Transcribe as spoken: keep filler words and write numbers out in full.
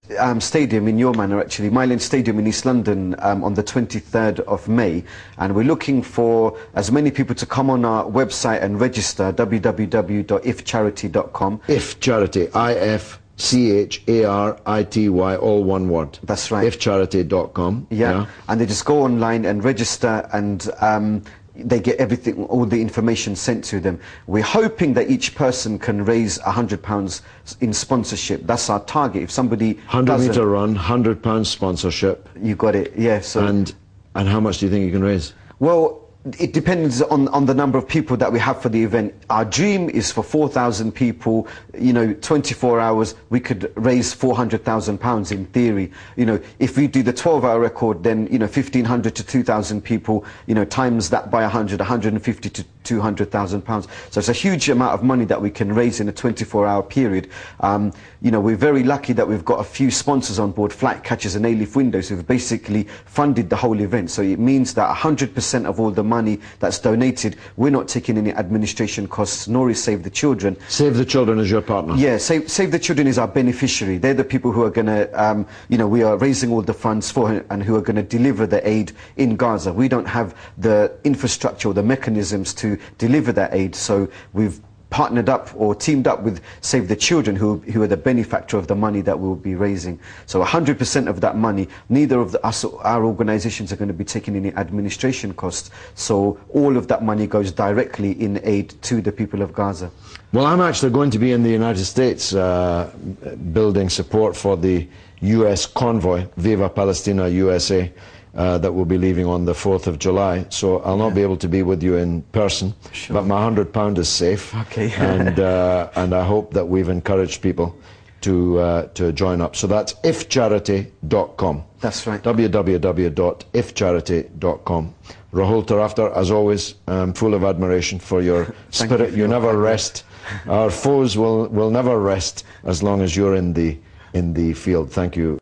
um, stadium in your manor, actually, Mile End Stadium in East London um, on the twenty-third of May, and we're looking for as many people to come on our website and register, w w w dot if charity dot com. If Charity, I F C H A R I T Y, all one word. That's right. if charity dot com. Yeah. yeah, and they just go online and register, and um, they get everything, all the information sent to them. We're hoping that each person can raise a hundred pounds in sponsorship. That's our target. If somebody hundred meter run, hundred pounds sponsorship. You got it. Yeah. So and and how much do you think you can raise? Well, it depends on, on the number of people that we have for the event. Our dream is for four thousand people, you know, twenty-four hours, we could raise four hundred thousand pounds in theory. You know, if we do the twelve hour record, then, you know, fifteen hundred to two thousand people, you know, times that by one hundred, one hundred fifty to two hundred thousand pounds. So it's a huge amount of money that we can raise in a twenty-four hour period. Um, you know, we're very lucky that we've got a few sponsors on board, Flight Catchers and A-Leaf Windows, who've basically funded the whole event. So it means that one hundred percent of all the money that's donated, we're not taking any administration costs, nor is Save the Children. Save the Children is your partner? Yeah, Save, Save the Children is our beneficiary. They're the people who are going to, um, you know, we are raising all the funds for and who are going to deliver the aid in Gaza. We don't have the infrastructure or the mechanisms to deliver that aid, so we've partnered up or teamed up with Save the Children, who, who are the benefactor of the money that we'll be raising. So one hundred percent of that money, neither of the, us, our organisations are going to be taking any administration costs. So all of that money goes directly in aid to the people of Gaza. Well, I'm actually going to be in the United States uh, building support for the U S convoy, Viva Palestina U S A, Uh, that will be leaving on the fourth of July, so I'll not yeah. be able to be with you in person, sure. but my hundred pound is safe, okay. and uh, and I hope that we've encouraged people to uh, to join up. So that's if charity dot com. That's right. w w w dot if charity dot com. Rahul Taraftar, as always, I'm full of admiration for your spirit. You, you never rest. Our foes will will never rest as long as you're in the in the field. Thank you.